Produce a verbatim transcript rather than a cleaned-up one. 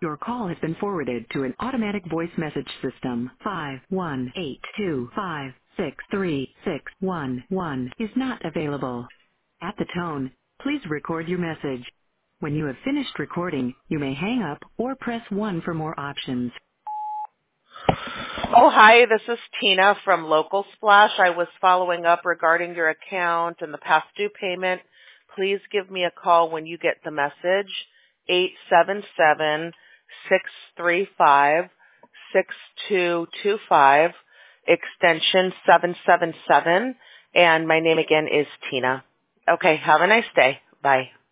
Your call has been forwarded to an automatic voice message system. five one eight two five six three six one one is not available. At the tone, please record your message. When you have finished recording, you may hang up or press one for more options. Oh, hi, this is Tina from Local Splash. I was following up regarding your account and the past due payment. Please give me a call when you get the message, eight seven seven, six three five, six two two five, extension seven seven seven, and my name again is Tina. Okay, have a nice day. Bye.